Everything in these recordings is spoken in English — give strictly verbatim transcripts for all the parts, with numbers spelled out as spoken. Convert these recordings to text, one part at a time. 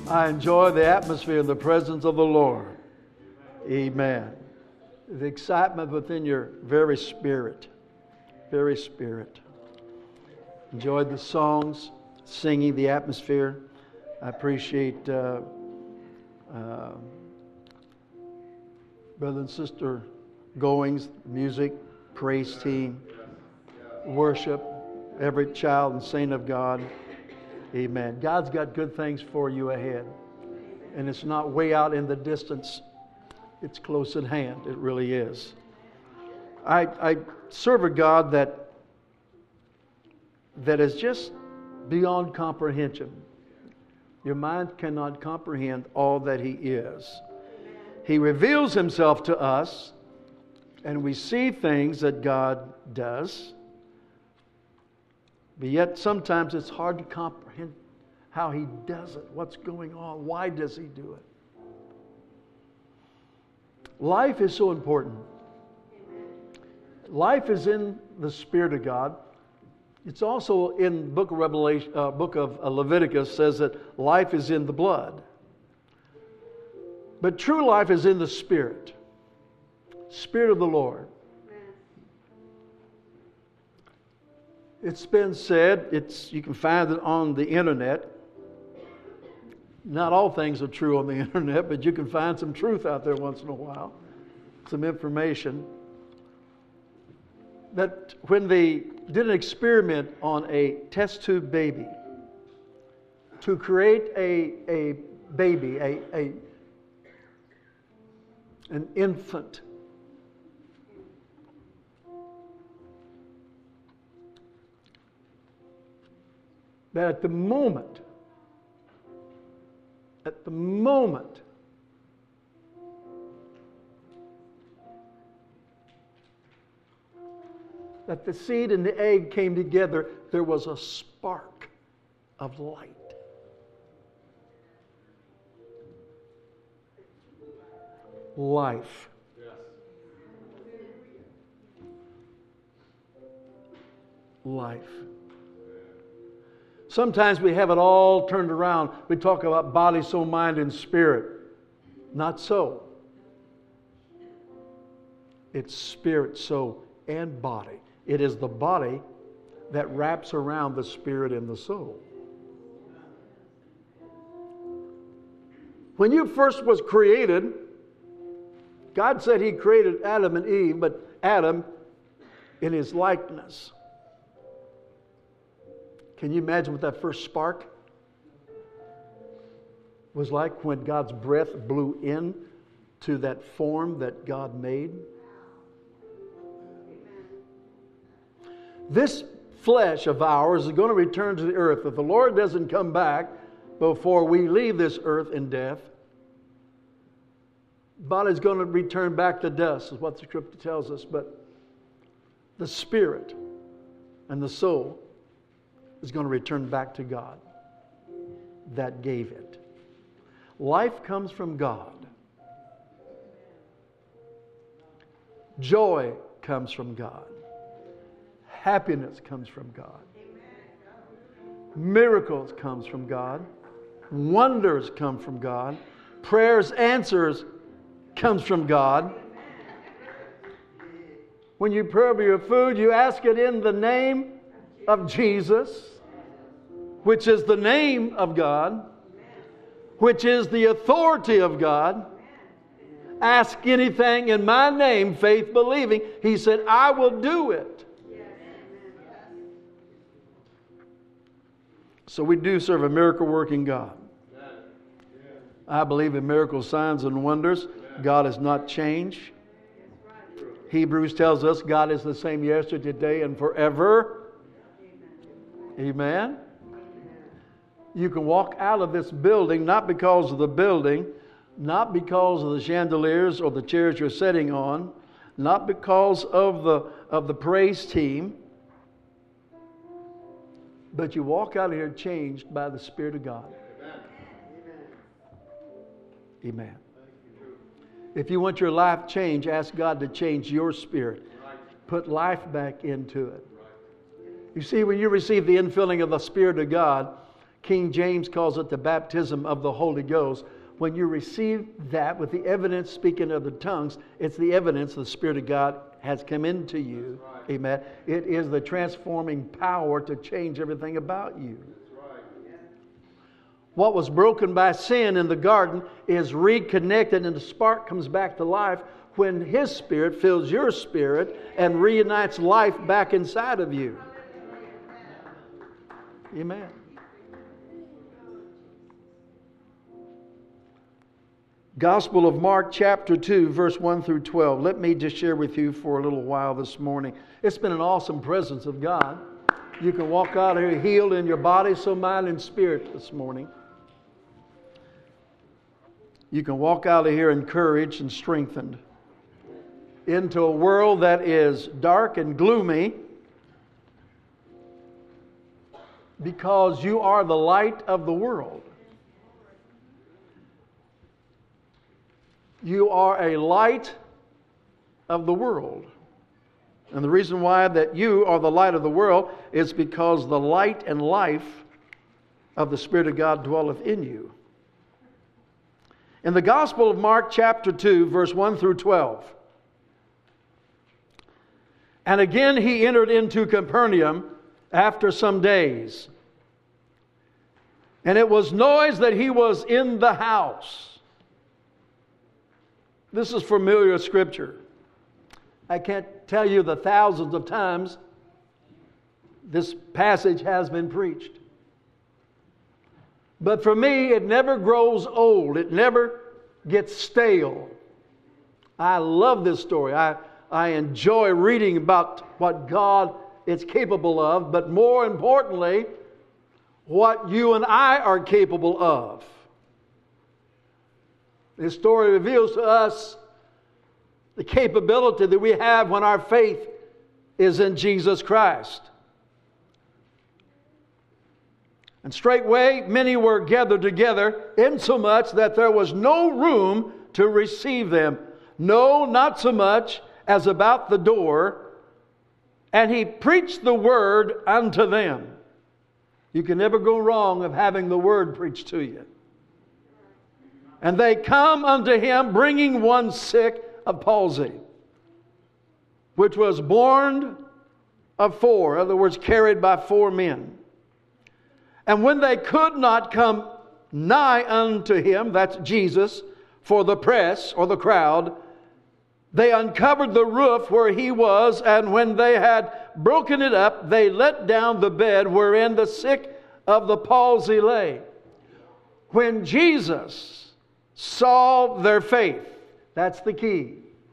I enjoy the atmosphere and the presence of the Lord. Amen. The excitement within your very spirit. Very spirit. Enjoyed the songs, singing, the atmosphere. I appreciate uh, uh, Brother and Sister Goings, music, praise team, worship, every child and saint of God. Amen. God's got good things for you ahead. And it's not way out in the distance. It's close at hand. It really is. I, I serve a God that, that is just beyond comprehension. Your mind cannot comprehend all that He is. He reveals Himself to us, and we see things that God does. But yet sometimes it's hard to comprehend how He does it, what's going on, why does He do it. Life is so important. Life is in the Spirit of God. It's also in Book of Revelation, uh, Book of Leviticus says that life is in the blood. But true life is in the Spirit. Spirit of the Lord. It's been said, it's you can find it on the internet. Not all things are true on the internet, but you can find some truth out there once in a while. Some information. That when they did an experiment on a test tube baby to create a, a baby, a, a an infant, that at the moment, at the moment that the seed and the egg came together, there was a spark of light. Life. Life. Sometimes we have it all turned around. We talk about body, soul, mind, and spirit. Not so. It's spirit, soul, and body. It is the body that wraps around the spirit and the soul. When you first was created, God said He created Adam and Eve, but Adam in His likeness. Can you imagine what that first spark was like when God's breath blew in to that form that God made? This flesh of ours is going to return to the earth. If the Lord doesn't come back before we leave this earth in death, body's going to return back to dust, is what the Scripture tells us. But the spirit and the soul is going to return back to God that gave it. Life comes from God. Joy comes from God. Happiness comes from God. Miracles comes from God. Wonders come from God. Prayers, answers comes from God. When you pray over your food, you ask it in the name of Jesus, which is the name of God, which is the authority of God. Ask anything in my name, faith believing. He said, I will do it. So we do serve a miracle working God. I believe in miracles, signs, and wonders. God has not changed. Hebrews tells us God is the same yesterday, today, and forever. Amen. You can walk out of this building not because of the building, not because of the chandeliers or the chairs you're sitting on, not because of the of the praise team, but you walk out of here changed by the Spirit of God. Amen. If you want your life changed, ask God to change your spirit. Put life back into it. You see, when you receive the infilling of the Spirit of God, King James calls it the baptism of the Holy Ghost. When you receive that with the evidence, speaking of the tongues, it's the evidence the Spirit of God has come into you. Right. Amen. It is the transforming power to change everything about you. Right. What was broken by sin in the garden is reconnected, and the spark comes back to life when His Spirit fills your spirit and reunites life back inside of you. Amen. Gospel of Mark chapter two, verse one through twelve. Let me just share with you for a little while this morning. It's been an awesome presence of God. You can walk out here healed in your body, soul, mind, and spirit this morning. You can walk out of here encouraged and strengthened into a world that is dark and gloomy, because you are the light of the world. You are a light of the world. And the reason why that you are the light of the world is because the light and life of the Spirit of God dwelleth in you. In the Gospel of Mark chapter two, verse one through twelve. And again he entered into Capernaum after some days. And it was noised that he was in the house. This is familiar scripture. I can't tell you the thousands of times this passage has been preached. But for me, it never grows old. It never gets stale. I love this story. I, I enjoy reading about what God is capable of, but more importantly, what you and I are capable of. This story reveals to us the capability that we have when our faith is in Jesus Christ. And straightway many were gathered together, insomuch that there was no room to receive them. No, not so much as about the door. And he preached the word unto them. You can never go wrong of having the word preached to you. And they come unto him, bringing one sick of palsy, which was borne of four, in other words, carried by four men. And when they could not come nigh unto him, that's Jesus, for the press or the crowd, they uncovered the roof where he was, and when they had broken it up, they let down the bed wherein the sick of the palsy lay. When Jesus saw their faith, that's the key.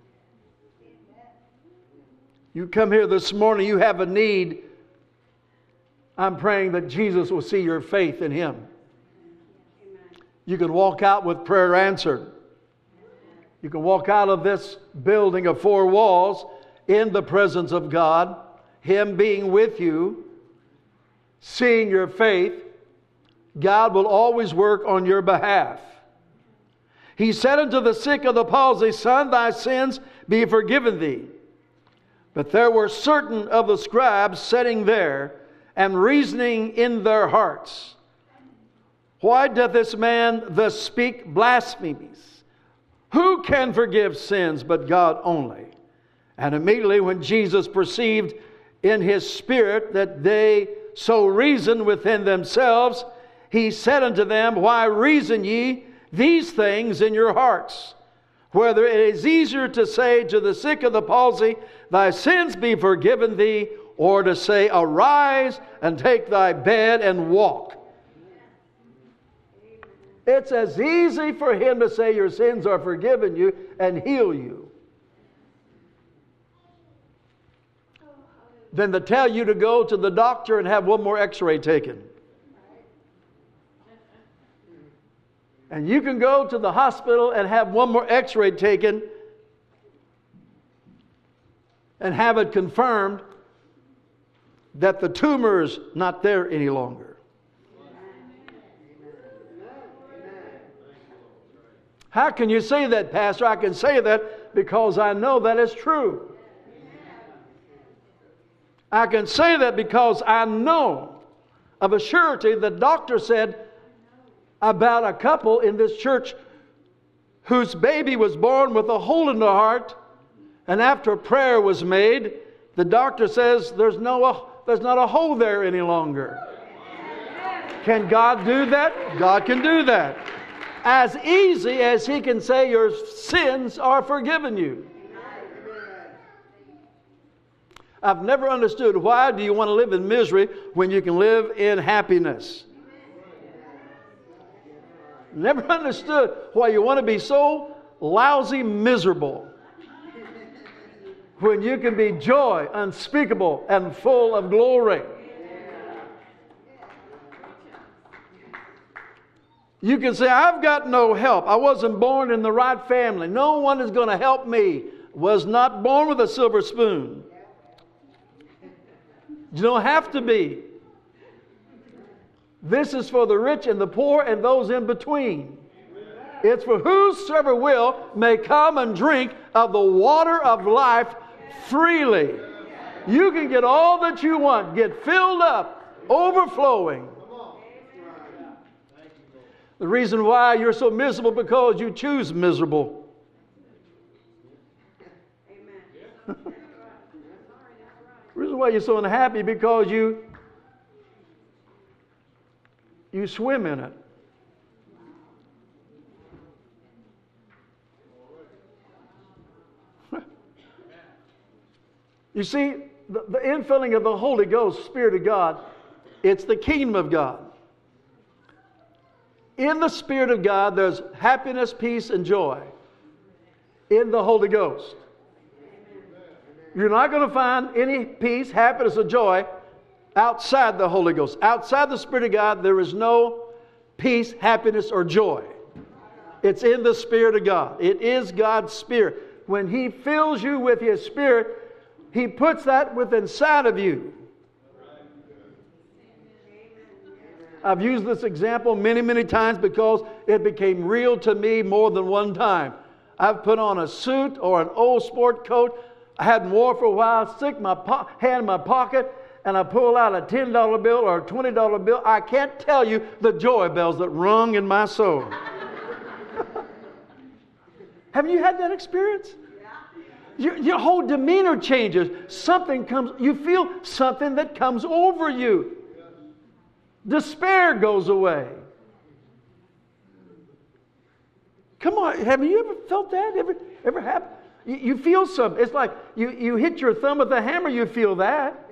You come here this morning, you have a need. I'm praying that Jesus will see your faith in Him. You can walk out with prayer answered. You can walk out of this building of four walls in the presence of God, Him being with you, seeing your faith. God will always work on your behalf. He said unto the sick of the palsy, Son, thy sins be forgiven thee. But there were certain of the scribes sitting there, and reasoning in their hearts, Why doth this man thus speak blasphemies? Who can forgive sins but God only? And immediately when Jesus perceived in his spirit that they so reasoned within themselves, he said unto them, Why reason ye these things in your hearts? Whether it is easier to say to the sick of the palsy, Thy sins be forgiven thee, or to say, Arise and take thy bed and walk. It's as easy for him to say your sins are forgiven you and heal you than to tell you to go to the doctor and have one more x-ray taken. And you can go to the hospital and have one more x-ray taken and have it confirmed that the tumor is not there any longer. How can you say that, Pastor? I can say that because I know that is true. I can say that because I know of a surety. The doctor said about a couple in this church whose baby was born with a hole in the heart, and after prayer was made, the doctor says there's no there's not a hole there any longer. Can God do that? God can do that. As easy as He can say your sins are forgiven you. I've never understood, why do you want to live in misery when you can live in happiness? Never understood why you want to be so lousy miserable when you can be joy unspeakable and full of glory. You can say, I've got no help. I wasn't born in the right family. No one is going to help me. Was not born with a silver spoon. You don't have to be. This is for the rich and the poor and those in between. It's for whosoever will may come and drink of the water of life freely. You can get all that you want. Get filled up, overflowing. The reason why you're so miserable because you choose miserable. The reason why you're so unhappy because you you swim in it. You see, the, the infilling of the Holy Ghost, Spirit of God, it's the kingdom of God. In the Spirit of God, there's happiness, peace, and joy. In the Holy Ghost. You're not going to find any peace, happiness, or joy outside the Holy Ghost. Outside the Spirit of God, there is no peace, happiness, or joy. It's in the Spirit of God. It is God's Spirit. When He fills you with His Spirit, He puts that within inside of you. I've used this example many, many times because it became real to me more than one time. I've put on a suit or an old sport coat I hadn't worn for a while, stick my po- hand in my pocket, and I pull out a ten dollar bill or a twenty dollar bill. I can't tell you the joy bells that rung in my soul. Haven't you had that experience? Your, your whole demeanor changes. Something comes, you feel something that comes over you. Despair goes away. Come on, have you ever felt that? Ever, ever happened? You, you feel something. It's like you, you hit your thumb with a hammer, you feel that.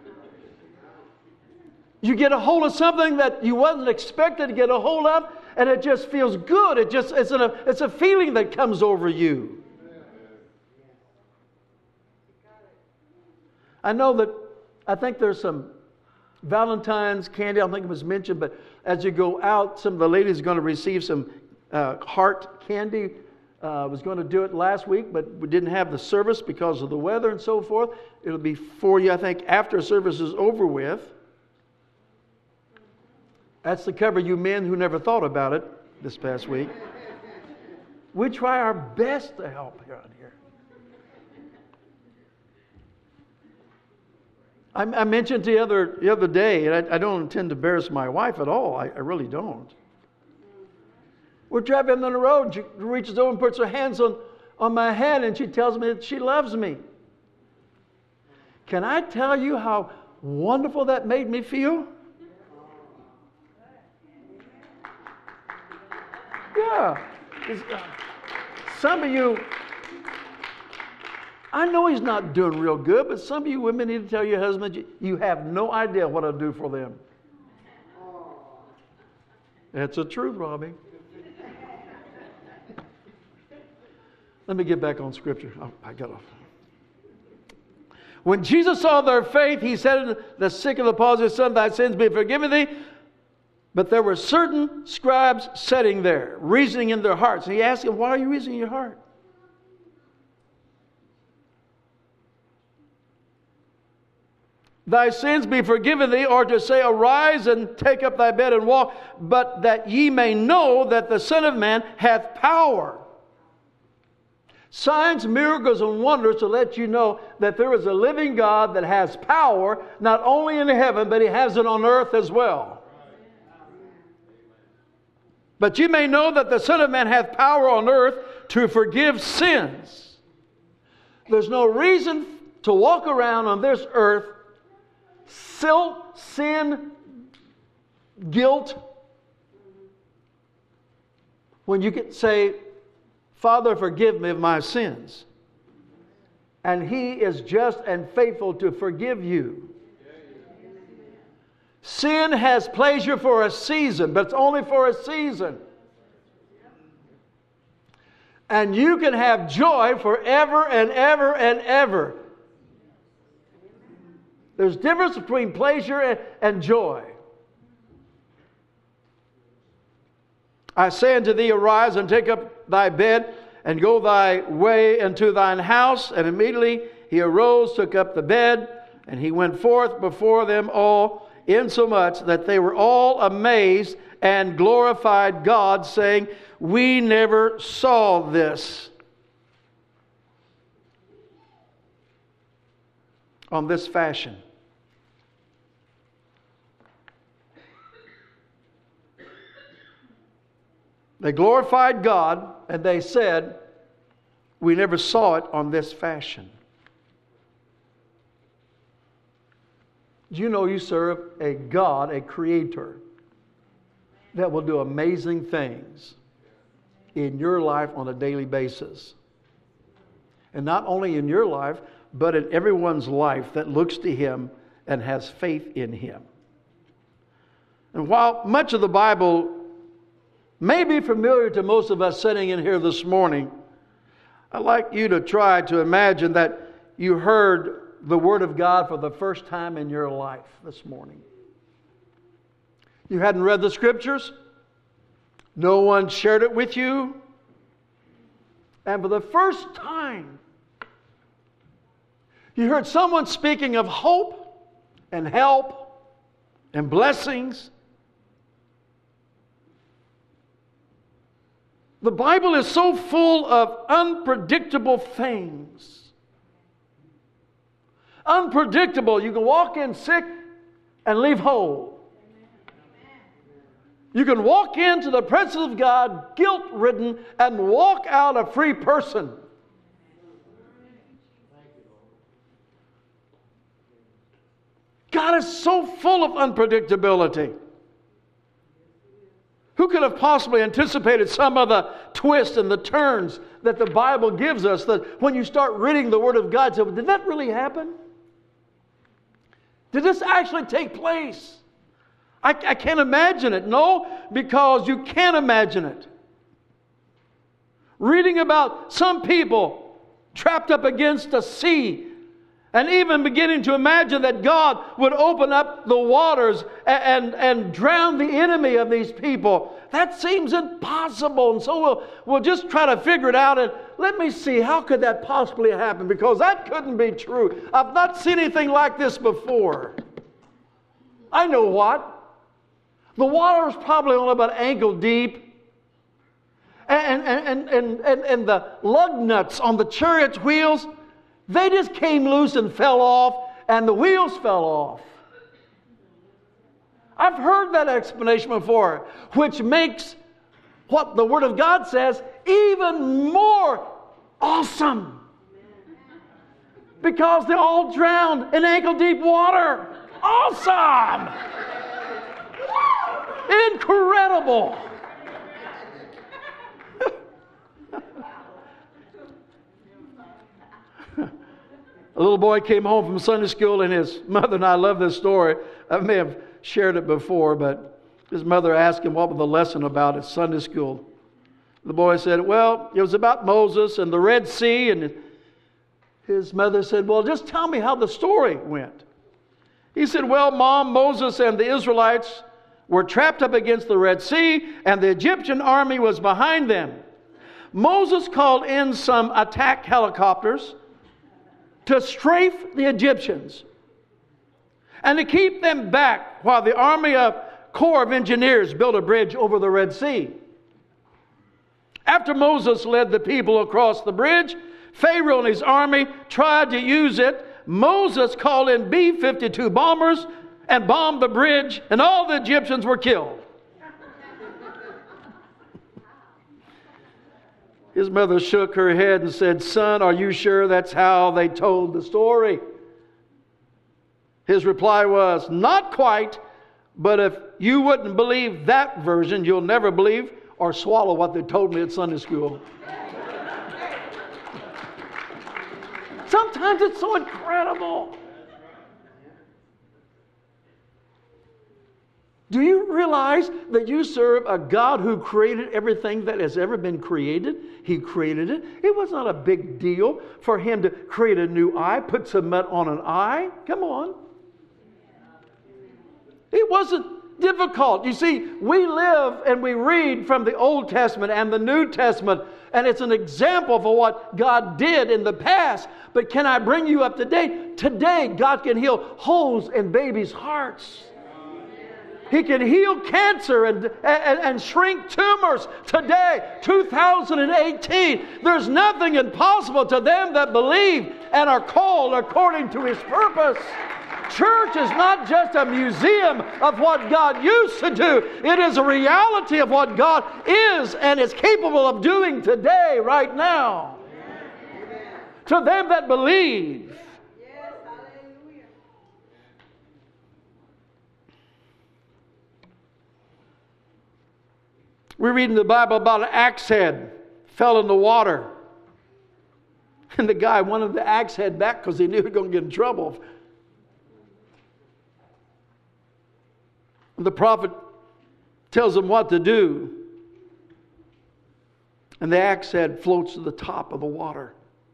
You get a hold of something that you wasn't expected to get a hold of, and it just feels good. It just it's a it's a feeling that comes over you. I know that I think there's some Valentine's candy, I don't think it was mentioned, but as you go out, some of the ladies are going to receive some uh, heart candy. I uh, was going to do it last week, but we didn't have the service because of the weather and so forth. It'll be for you, I think, after service is over with. That's to cover you men who never thought about it this past week. We try our best to help around here. I, I mentioned the other the other day, and I, I don't intend to embarrass my wife at all. I, I really don't. We're driving on the road. She reaches over and puts her hands on, on my head, and she tells me that she loves me. Can I tell you how wonderful that made me feel? Yeah. Uh, some of you, I know he's not doing real good, but some of you women need to tell your husband you, you have no idea what I'll do for them. That's the truth, Robbie. Let me get back on Scripture. Oh, I got off. When Jesus saw their faith, He said to the sick of the palsy, Son, thy sins be forgiven thee. But there were certain scribes sitting there, reasoning in their hearts. And He asked them, why are you reasoning in your heart? Thy sins be forgiven thee, or to say, arise and take up thy bed and walk, but that ye may know that the Son of Man hath power Signs, miracles, and wonders to let you know that there is a living God that has power not only in heaven, but He has it on earth as well. But you may know that the Son of Man hath power on earth to forgive sins. There's no reason to walk around on this earth, sin, guilt, when you can say, Father, forgive me of my sins. And He is just and faithful to forgive you. Sin has pleasure for a season, but it's only for a season. And you can have joy forever and ever and ever. There's a difference between pleasure and, and joy. I say unto thee, arise and take up thy bed and go thy way into thine house. And immediately he arose, took up the bed, and he went forth before them all, insomuch that they were all amazed and glorified God, saying, we never saw this. On this fashion. They glorified God, and they said, we never saw it on this fashion. Do you know you serve a God, a creator, that will do amazing things in your life on a daily basis? And not only in your life, but in everyone's life that looks to Him and has faith in Him. And while much of the Bible may be familiar to most of us sitting in here this morning, I'd like you to try to imagine that you heard the Word of God for the first time in your life this morning. You hadn't read the Scriptures. No one shared it with you. And for the first time, you heard someone speaking of hope and help and blessings. The Bible is so full of unpredictable things. Unpredictable. You can walk in sick and leave whole. You can walk into the presence of God guilt-ridden and walk out a free person. God is so full of unpredictability. Who could have possibly anticipated some of the twists and the turns that the Bible gives us, that when you start reading the Word of God, say, did that really happen? Did this actually take place? I, I can't imagine it. No, because you can't imagine it. Reading about some people trapped up against a sea, and even beginning to imagine that God would open up the waters and, and, and drown the enemy of these people. That seems impossible. And so we'll, we'll just try to figure it out. And let me see, how could that possibly happen? Because that couldn't be true. I've not seen anything like this before. I know what. The water was probably only about ankle deep. And, and, and, and, and, and the lug nuts on the chariot's wheels, they just came loose and fell off, and the wheels fell off. I've heard that explanation before, which makes what the Word of God says even more awesome. Because they all drowned in ankle-deep water. Awesome! Incredible! A little boy came home from Sunday school, and his mother, and I love this story. I may have shared it before, but his mother asked him what was the lesson about at Sunday school. The boy said, well, it was about Moses and the Red Sea. And his mother said, well, just tell me how the story went. He said, well, Mom, Moses and the Israelites were trapped up against the Red Sea, and the Egyptian army was behind them. Moses called in some attack helicopters to strafe the Egyptians and to keep them back while the army of Corps of Engineers built a bridge over the Red Sea. After Moses led the people across the bridge, Pharaoh and his army tried to use it. Moses called in B fifty-two bombers and bombed the bridge, and all the Egyptians were killed. His mother shook her head and said, "Son, are you sure that's how they told the story?" His reply was, "Not quite, but if you wouldn't believe that version, you'll never believe or swallow what they told me at Sunday school." Sometimes it's so incredible. Do you realize that you serve a God who created everything that has ever been created? He created it. It was not a big deal for Him to create a new eye, put cement on an eye. Come on. It wasn't difficult. You see, we live and we read from the Old Testament and the New Testament, and it's an example for what God did in the past. But can I bring you up to date? Today, God can heal holes in babies' hearts. He can heal cancer and, and, and shrink tumors today, two thousand eighteen. There's nothing impossible to them that believe and are called according to His purpose. Church is not just a museum of what God used to do. It is a reality of what God is and is capable of doing today, right now. Amen. To them that believe. Yes, hallelujah. We read in the Bible about an axe head fell in the water. And the guy wanted the axe head back because he knew he was going to get in trouble. The prophet tells him what to do. And the axe head floats to the top of the water.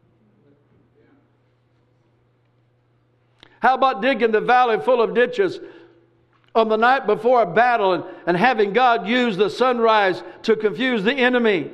How about digging the valley full of ditches on the night before a battle and, and having God use the sunrise to confuse the enemy?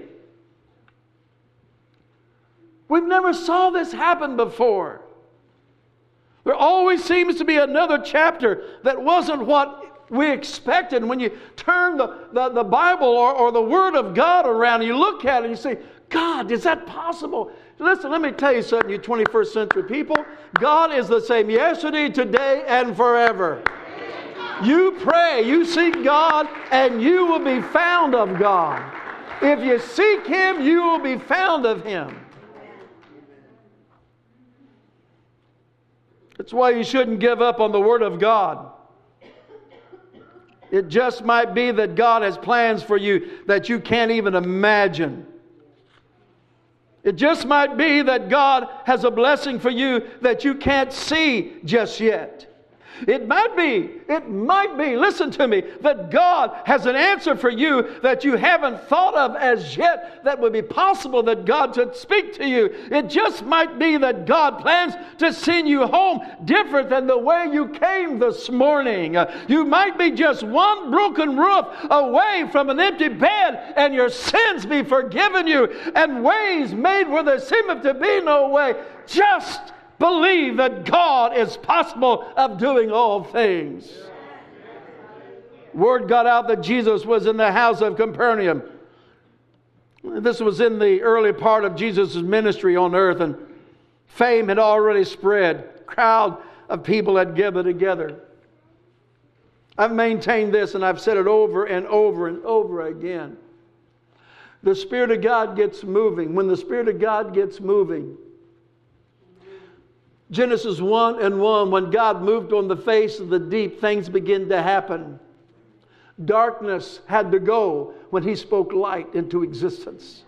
We've never saw this happen before. There always seems to be another chapter that wasn't what we expected. When you turn the, the, the Bible or, or the Word of God around and you look at it and you say, God, is that possible? Listen, let me tell you something, you twenty-first century people. God is the same yesterday, today, and forever. You pray, you seek God, and you will be found of God. If you seek Him, you will be found of Him. That's why you shouldn't give up on the Word of God. It just might be that God has plans for you that you can't even imagine. It just might be that God has a blessing for you that you can't see just yet. It might be, it might be, listen to me, that God has an answer for you that you haven't thought of as yet that would be possible that God should speak to you. It just might be that God plans to send you home different than the way you came this morning. You might be just one broken roof away from an empty bed and your sins be forgiven you and ways made where there seemeth to be no way. Just believe that God is possible of doing all things. Word got out that Jesus was in the house of Capernaum. This was in the early part of Jesus' ministry on earth, and fame had already spread. A crowd of people had gathered together. I've maintained this, and I've said it over and over and over again. The Spirit of God gets moving. When the Spirit of God gets moving, Genesis one and one, when God moved on the face of the deep, things began to happen. Darkness had to go when He spoke light into existence.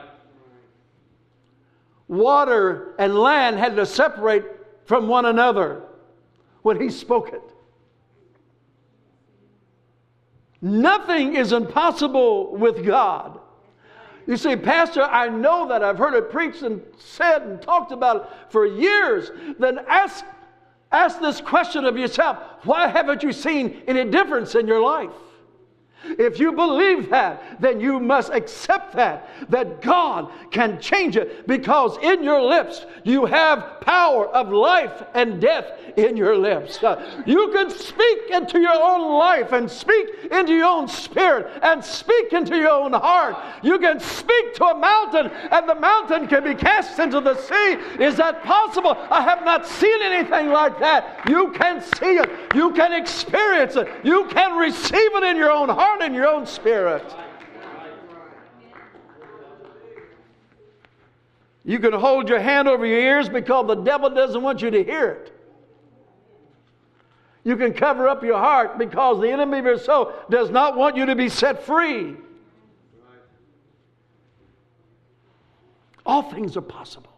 Water and land had to separate from one another when He spoke it. Nothing is impossible with God. You say, Pastor, I know that. I've heard it preached and said and talked about it for years. Then ask, ask this question of yourself. Why haven't you seen any difference in your life? If you believe that, then you must accept that, that God can change it, because in your lips you have power of life and death in your lips. Uh, you can speak into your own life and speak into your own spirit and speak into your own heart. You can speak to a mountain and the mountain can be cast into the sea. Is that possible? I have not seen anything like that. You can see it. You can experience it. You can receive it in your own heart and your own spirit. You can hold your hand over your ears because the devil doesn't want you to hear it. You can cover up your heart because the enemy of your soul does not want you to be set free. All things are possible.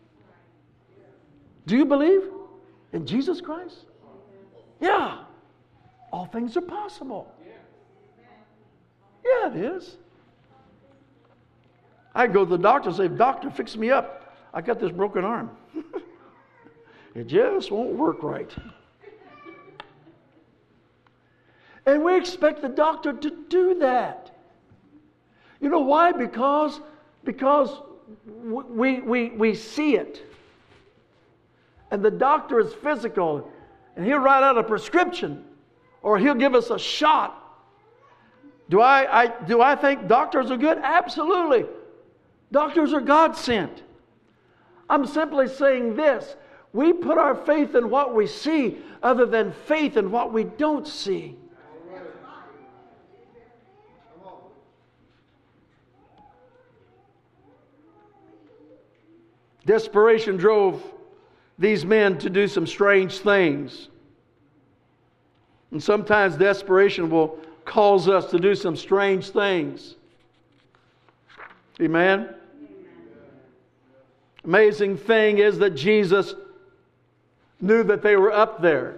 Do you believe in Jesus Christ? Yeah. All things are possible. Yeah, it is. I go to the doctor and say, "Doctor, fix me up. I got this broken arm." It just won't work right. And we expect the doctor to do that. You know why? Because, because we, we, we see it. And the doctor is physical. And he'll write out a prescription. Or he'll give us a shot. Do I, I, do I think doctors are good? Absolutely. Doctors are God sent. I'm simply saying this. We put our faith in what we see other than faith in what we don't see. Desperation drove these men to do some strange things. And sometimes desperation will cause us to do some strange things. Amen? Amazing thing is that Jesus knew that they were up there.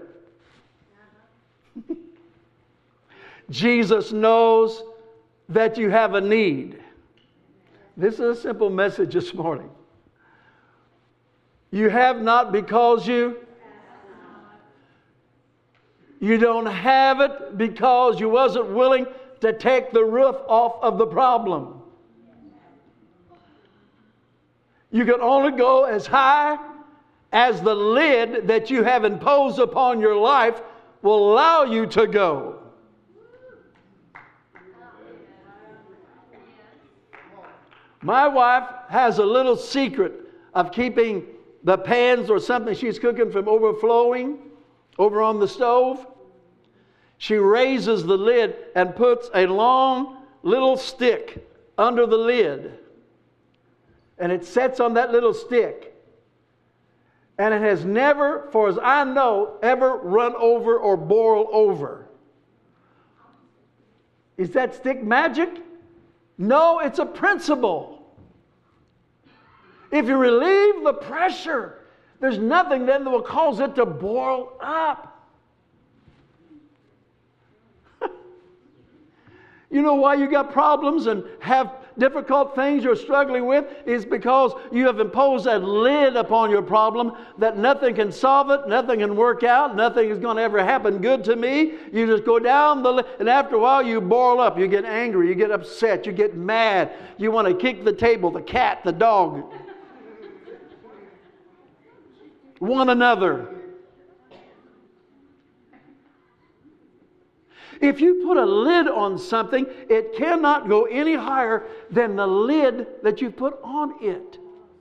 Jesus knows that you have a need. This is a simple message this morning. You have not because you You don't have it because you wasn't willing to take the roof off of the problem. You can only go as high as the lid that you have imposed upon your life will allow you to go. My wife has a little secret of keeping the pans or something she's cooking from overflowing over on the stove. She raises the lid and puts a long little stick under the lid. And it sets on that little stick. And it has never, for as I know, ever run over or boil over. Is that stick magic? No, it's a principle. If you relieve the pressure, there's nothing then that will cause it to boil up. You know why you got problems and have difficult things you're struggling with is because you have imposed a lid upon your problem that nothing can solve it, nothing can work out, nothing is going to ever happen good to me. You just go down the lid, and after a while you boil up, you get angry, you get upset, you get mad, you want to kick the table, the cat, the dog, one another. If you put a lid on something, it cannot go any higher than the lid that you put on it.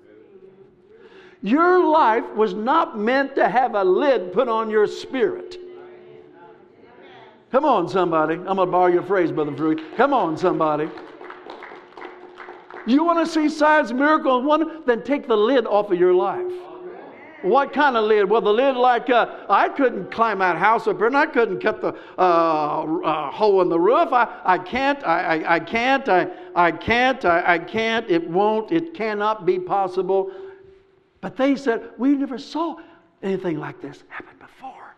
Your life was not meant to have a lid put on your spirit. Come on, somebody. I'm going to borrow your phrase, Brother Fruit. Come on, somebody. You want to see signs, miracles, wonder? Then take the lid off of your life. What kind of lid? Well, the lid like, uh, I couldn't climb that house up here and I couldn't cut the uh, uh, hole in the roof. I, I can't, I, I, I can't, I, I can't, I, I can't, it won't, it cannot be possible. But they said, we never saw anything like this happen before.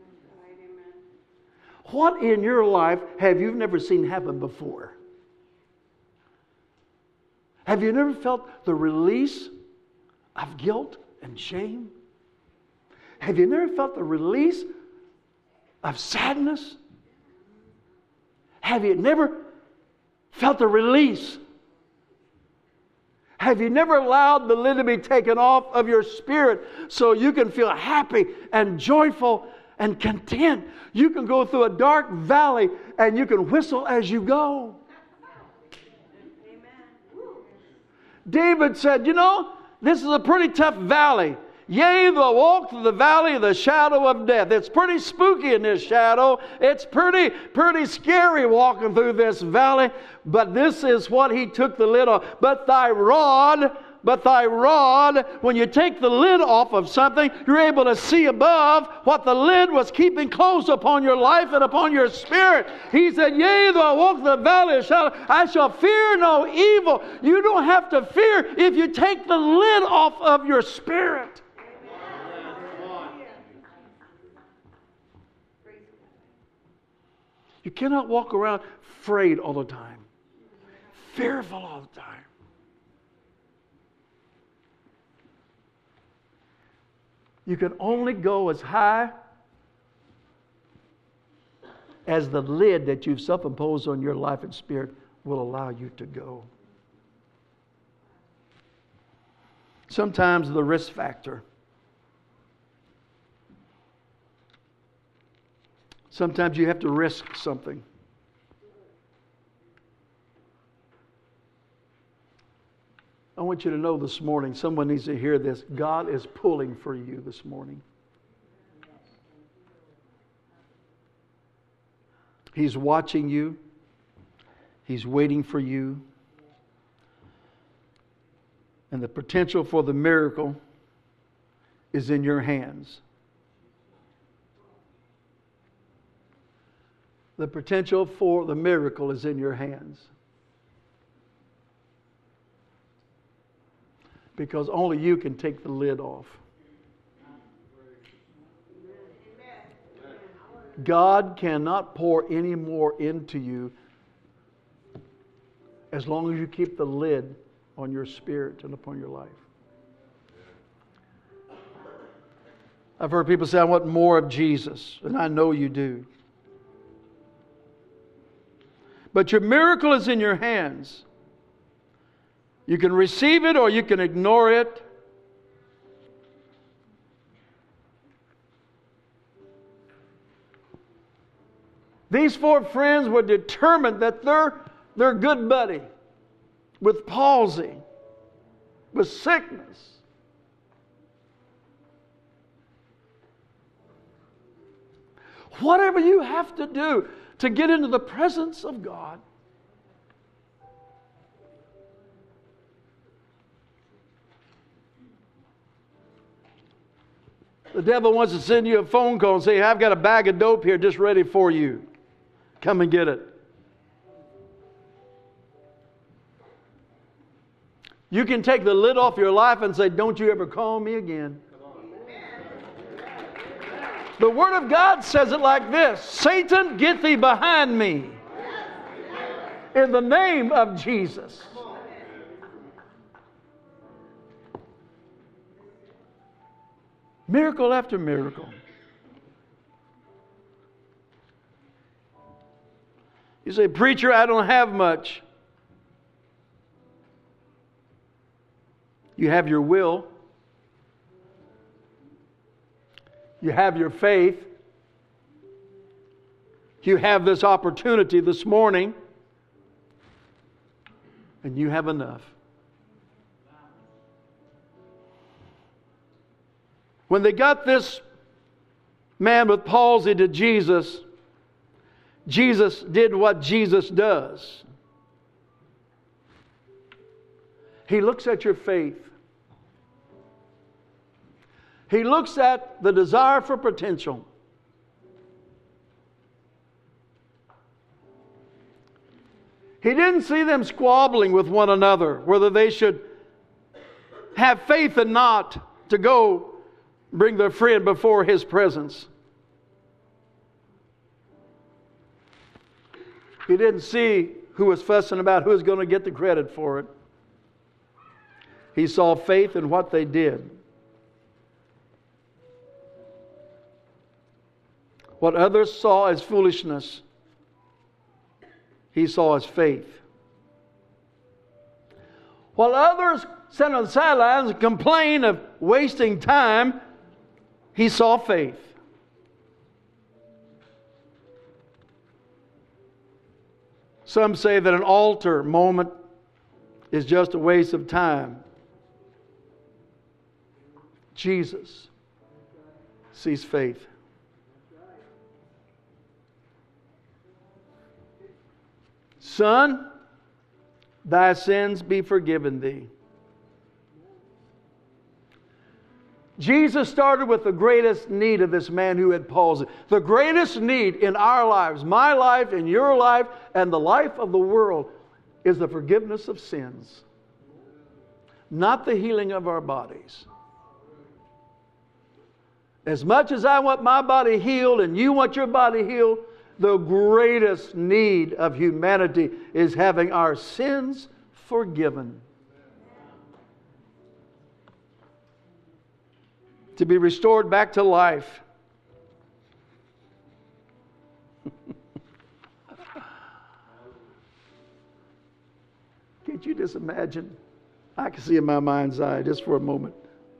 What in your life have you never seen happen before? Have you never felt the release of guilt and shame? Have you never felt the release of sadness? Have you never felt a release? Have you never allowed the lid to be taken off of your spirit so you can feel happy and joyful and content? You can go through a dark valley and you can whistle as you go. Amen. David said, you know, this is a pretty tough valley. Yea, though I walk through the valley of the shadow of death. It's pretty spooky in this shadow. It's pretty, pretty scary walking through this valley. But this is what he took the lid off. But thy rod, but thy rod, when you take the lid off of something, you're able to see above what the lid was keeping closed upon your life and upon your spirit. He said, yea, though I walk through the valley of the shadow, I shall fear no evil. You don't have to fear if you take the lid off of your spirit. You cannot walk around afraid all the time, fearful all the time. You can only go as high as the lid that you've self-imposed on your life and spirit will allow you to go. Sometimes the risk factor. Sometimes you have to risk something. I want you to know this morning, someone needs to hear this. God is pulling for you this morning. He's watching you. He's waiting for you. And the potential for the miracle is in your hands. The potential for the miracle is in your hands. Because only you can take the lid off. God cannot pour any more into you as long as you keep the lid on your spirit and upon your life. I've heard people say, I want more of Jesus, and I know you do. But your miracle is in your hands. You can receive it or you can ignore it. These four friends were determined that their, their good buddy with palsy, with sickness, whatever you have to do to get into the presence of God, the devil wants to send you a phone call and say, I've got a bag of dope here just ready for you. Come and get it. You can take the lid off your life and say, don't you ever call me again. The Word of God says it like this: Satan, get thee behind me. In the name of Jesus. Miracle after miracle. You say, preacher, I don't have much. You have your will. You have your faith. You have this opportunity this morning. And you have enough. When they got this man with palsy to Jesus, Jesus did what Jesus does. He looks at your faith. He looks at the desire for potential. He didn't see them squabbling with one another, whether they should have faith or not to go bring their friend before His presence. He didn't see who was fussing about who was going to get the credit for it. He saw faith in what they did. What others saw as foolishness, He saw his faith. While others sat on the sidelines and complained of wasting time, he saw faith. Some say that an altar moment is just a waste of time. Jesus sees faith. Son, thy sins be forgiven thee. Jesus started with the greatest need of this man who had palsy. The greatest need in our lives, my life and your life and the life of the world, is the forgiveness of sins. Not the healing of our bodies. As much as I want my body healed and you want your body healed, the greatest need of humanity is having our sins forgiven. To be restored back to life. Can't you just imagine? I can see in my mind's eye just for a moment.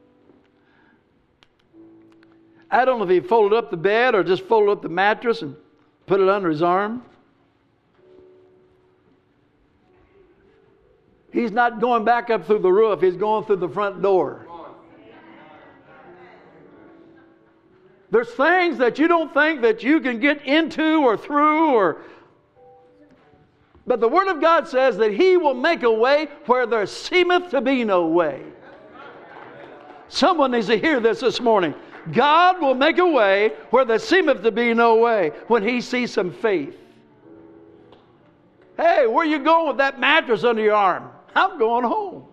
I don't know if he folded up the bed or just folded up the mattress and put it under his arm. He's not going back up through the roof. He's going through the front door. There's things that you don't think that you can get into or through, or but the Word of God says that He will make a way where there seemeth to be no way. Someone needs to hear this this morning. God will make a way where there seemeth to be no way when He sees some faith. Hey, where are you going with that mattress under your arm? I'm going home.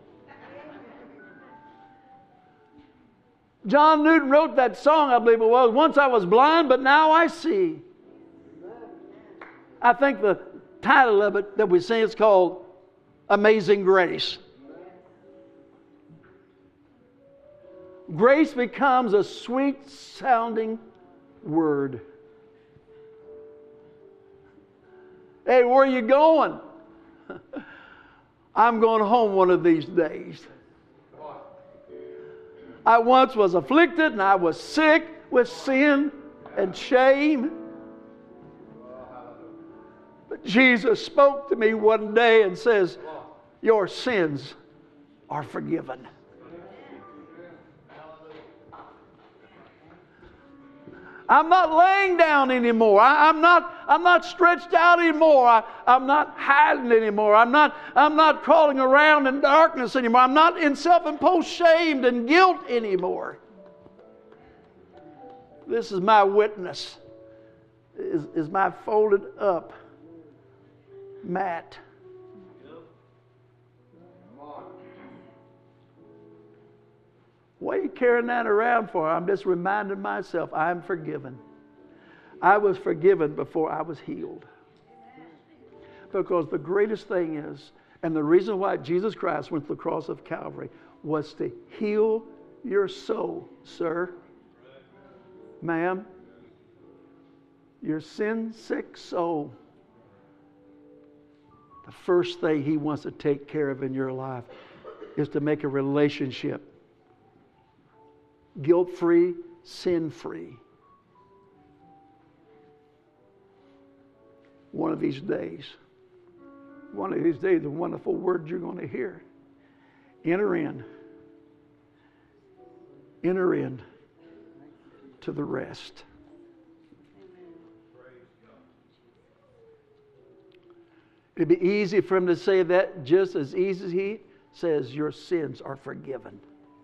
John Newton wrote that song, I believe it was, once I was blind, but now I see. I think the title of it that we sing is called Amazing Grace. Grace becomes a sweet sounding word. Hey, where are you going? I'm going home one of these days. I once was afflicted and I was sick with sin and shame. But Jesus spoke to me one day and says, your sins are forgiven. I'm not laying down anymore. I, I'm not, I'm not stretched out anymore. I, I'm not hiding anymore. I'm not, I'm not crawling around in darkness anymore. I'm not in self-imposed shame and guilt anymore. This is my witness. Is, is my folded up mat. What are you carrying that around for? I'm just reminding myself I'm forgiven. I was forgiven before I was healed. Because the greatest thing is, and the reason why Jesus Christ went to the cross of Calvary, was to heal your soul, sir, ma'am. Your sin-sick soul. The first thing He wants to take care of in your life is to make a relationship guilt-free, sin-free. One of these days, one of these days, the wonderful word you're going to hear. Enter in. Enter in to the rest. It'd be easy for Him to say that just as easy as He says, your sins are forgiven.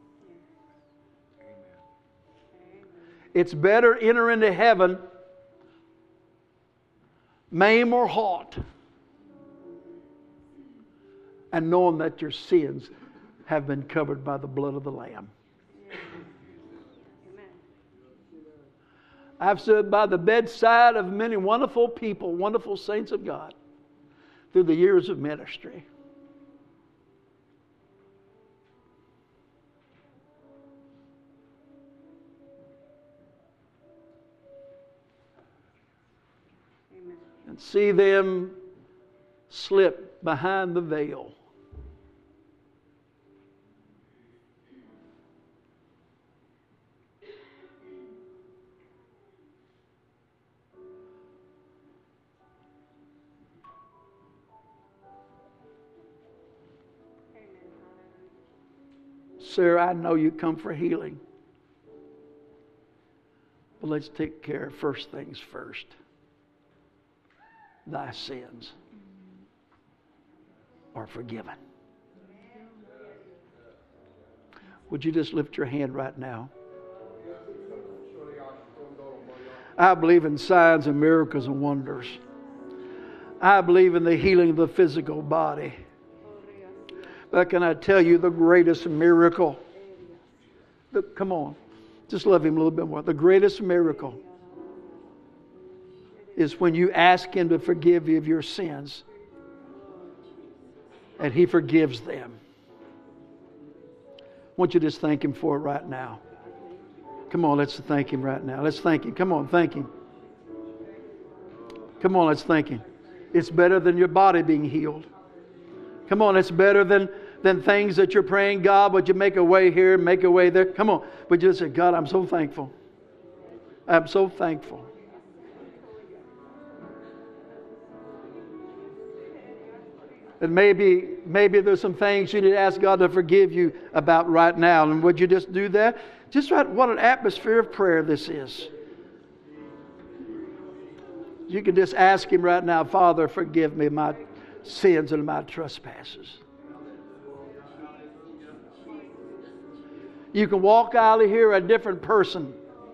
It's better enter into heaven maim or halt and knowing that your sins have been covered by the blood of the Lamb. Amen. I've stood by the bedside of many wonderful people, wonderful saints of God through the years of ministry. And see them slip behind the veil. Sarah, I know you come for healing. But let's take care of first things first. Thy sins are forgiven. Would you just lift your hand right now? I believe in signs and miracles and wonders. I believe in the healing of the physical body. But can I tell you the greatest miracle? The, come on. Just love Him a little bit more. The greatest miracle is when you ask Him to forgive you of your sins. And He forgives them. I want you to just thank Him for it right now. Come on, let's thank Him right now. Let's thank Him. Come on, thank Him. Come on, let's thank Him. It's better than your body being healed. Come on, it's better than, than things that you're praying, God, would you make a way here, make a way there? Come on. Would you just say, God, I'm so thankful. I'm so thankful. And maybe, maybe there's some things you need to ask God to forgive you about right now. And would you just do that? Just right, what an atmosphere of prayer this is. You can just ask Him right now, Father, forgive me my sins and my trespasses. You can walk out of here a different person.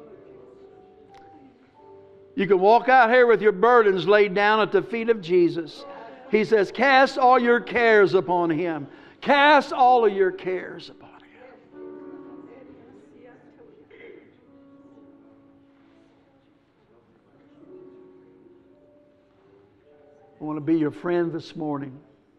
You can walk out here with your burdens laid down at the feet of Jesus. He says, cast all your cares upon Him. Cast all of your cares upon Him. I want to be your friend this morning.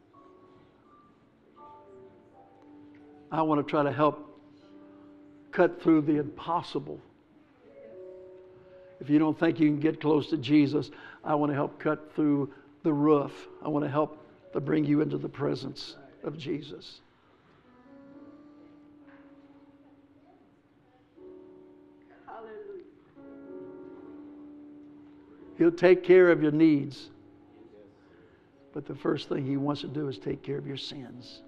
I want to try to help cut through the impossible. If you don't think you can get close to Jesus, I want to help cut through the roof. I want to help to bring you into the presence of Jesus. Hallelujah. He'll take care of your needs. But the first thing He wants to do is take care of your sins.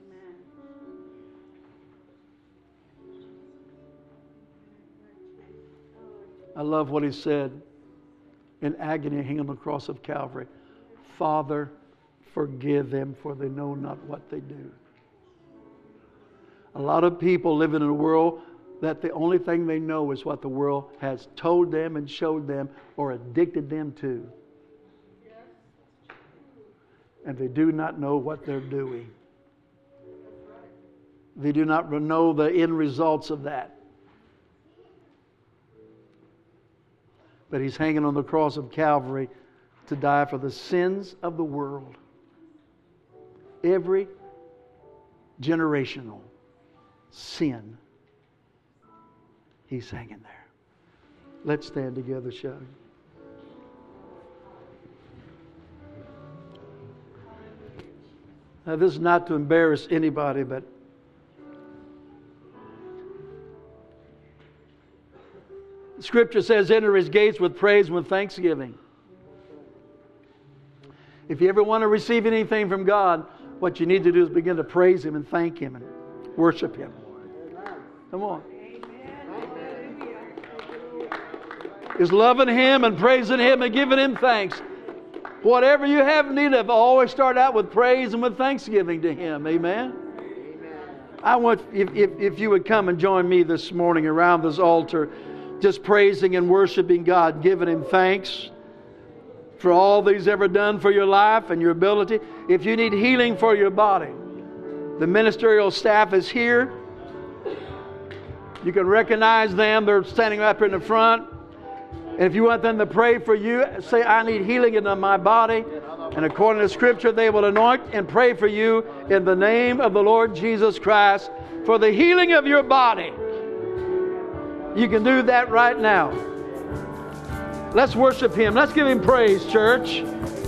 I love what He said in agony hanging on the cross of Calvary. Father, forgive them, for they know not what they do. A lot of people living in a world that the only thing they know is what the world has told them and showed them or addicted them to. And they do not know what they're doing. They do not know the end results of that. But He's hanging on the cross of Calvary to die for the sins of the world. Every generational sin, He's hanging there. Let's stand together, shall we? Now, this is not to embarrass anybody, but Scripture says, enter His gates with praise and with thanksgiving. If you ever want to receive anything from God, what you need to do is begin to praise Him and thank Him and worship Him. Come on. Is loving Him and praising Him and giving Him thanks. Whatever you have need of, always start out with praise and with thanksgiving to Him. Amen. I want, if, if, if you would come and join me this morning around this altar, just praising and worshiping God, giving Him thanks for all that He's ever done for your life and your ability. If you need healing for your body, the ministerial staff is here. You can recognize them. They're standing up in the front. And if you want them to pray for you, say, I need healing in my body. And according to Scripture, they will anoint and pray for you in the name of the Lord Jesus Christ for the healing of your body. You can do that right now. Let's worship Him. Let's give Him praise, church.